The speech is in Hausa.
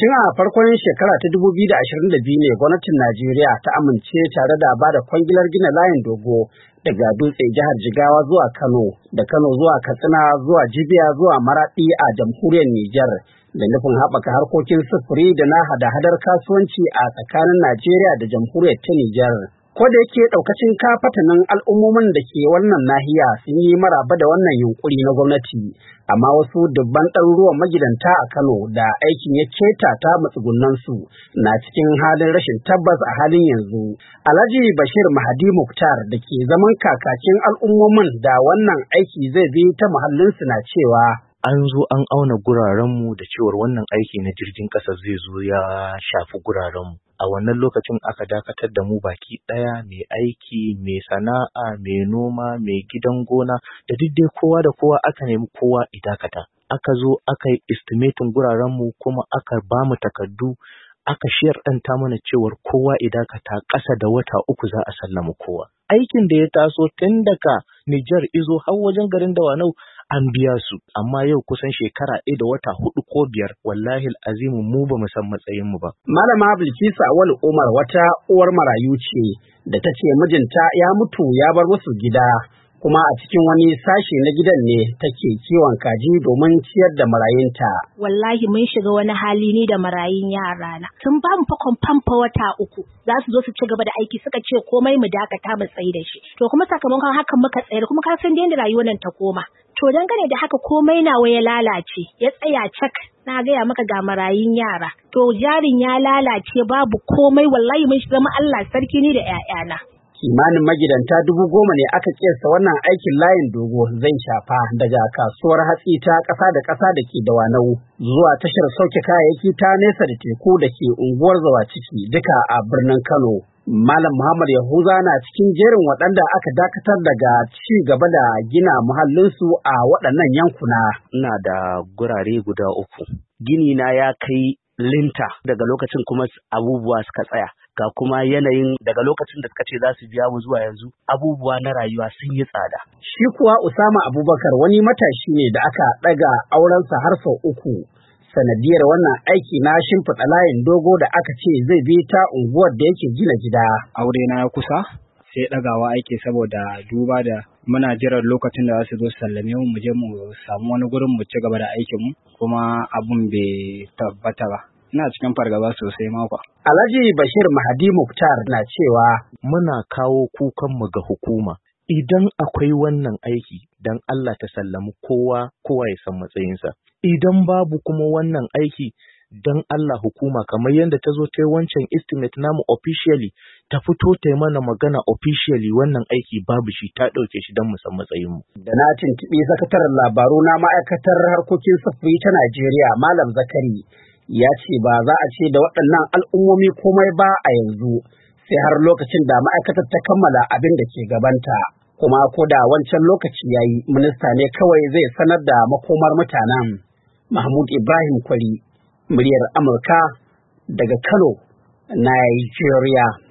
Tun a farkon shekara ta 2022 ne gwamnatin Najeriya ta amince tare da ba da kwangilar gina layin dogo daga Dutse jihar Jigawa zuwa Kano, da Kano zuwa Katsina zuwa Jibiya zuwa Maraɗi a jamhuriyar Nijar, da nufin haɓaka harkokin sufuri da na hada-hadar kasuwanci a tsakanin Najeriya da jamhuriyar ta Nijar. Ko da yake ɗaukacin kafatanin al'ummomin da ke wannan nahiya sun yi maraba da wannan yunkuri na gwamnati, amma wasu dubban ɗaruruwan magidanta a Kano da aikin ya keta ta matsugunansu na cikin halin rashin tabbas a halin yanzu. Alhaji Bashir Mahadi Muktar da ke zaman kakakin al'ummomin da wannan aiki zai bi ta muhallinsu na cewa an zo an auna gurarenmu da cewar wannan aiki na jirgin ƙasa zai zo ya shafi gurarenmu. A wannan lokacin aka dakatar da mu baki ɗaya, mai aiki, mai sana'a, mai noma, mai gidan gona da duk dai kowa da kowa aka nemi kowa idakata. Aka zo aka yi estimatin gurarenmu kuma aka ba mu takardu, aka sharɗanta mana cewar kowa idakata ƙasa da wata 3 za a sallama kowa. Aikin da ya taso tun daga Nijar izo har wajen garin Dawanau an biya su, amma yau kusan shekara 1 da wata 4 ko 5 wallahi azimu mu ba mu san matsayin mu ba. Malama Bilkisu Awal Umar wata uwar marayu ce da ta ce mijinta ya mutu ya bar musu gida, kuma a cikin wani sashe na gidan ne take kiwon kaji domin ciyar da marayunta. Wallahi mun shiga wani hali ni da marayun yara na. Sun ba mu fakon famfa wata 3. Za su zo su ci gaba da aiki, suka ce komai mu dakata mu tsayi da shi. To kuma sakamakon hakan muka tsayar, kuma ka san yadda rayuwar nan ta koma. To dangane da haka komai nawa ya lalace, ya tsaya cak. Na gaya maka ga marayun yara. To jarin ya lalace, babu komai, wallahi mun shiga Allah sarki ni da 'ya'yana. Kimanin magidanta 10,000 ne aka kiyasta wannan aikin layin dogo zai shafa, daga kasuwar hatsi ta ƙasa da ƙasa da ke Dawanau zuwa tashar sauke kayayyaki ta nesa da teku da ke unguwar Zawaciki duka a birnin Kano. Malam Muhammad Yahuza na cikin jerin waɗanda aka dakatar daga ci gaba da gina muhallinsu a waɗannan yankuna. Ina da gurare guda 3. Gini na ya kai linta, daga lokacin kuma abubuwa suka tsaya. Ga kuma yanayin daga lokacin da suka ce za su biya mu zuwa yanzu abubuwa na rayuwa sun yi tsada. Shi kuwa Usama Abubakar wani matashi ne da aka ɗaga aurensa har sau 3 sanadiyar wannan aiki na shimfiɗa layin dogo da aka ce zai bi ta unguwar da yake gina gida. Aure na ya kusa sai ɗagawa aiki saboda duba da muna jiran lokacin da za su zo su sallame mu je mu samu wani gurin mu ci gaba da aikinmu, kuma abun bai tabbata ba. Ina cikin fargaba sosai mako. Alhaji Bashir Mahadi Muktar na cewa muna kawo kukanmu ga hukuma. Idan akwai wannan aiki, dan Allah ta sallami kowa ya san matsayinsa. Idan babu kuma wannan aiki, dan Allah hukuma kamar yadda ta zo ta yi wancan estimate namu officially, ta fito ta yi mana magana officially wannan aiki babu shi, ta ɗauke shi don mu san matsayinmu. Da na tuntuɓi sakataren labaru na ma'aikatar harkokin sufuri ta Najeriya Malam Zakari, ya ce ba za a ce da waɗannan al'ummomi komai ba a yanzu, sai har lokacin da ma'aikatar ta kammala abin da ke gabanta. Kuma ko da wancan lokaci ya yi, minista ne kawai zai sanar da makomar mutanen. Mahmud Ibrahim Kwari, muryar Amurka daga Kano, Nigeria.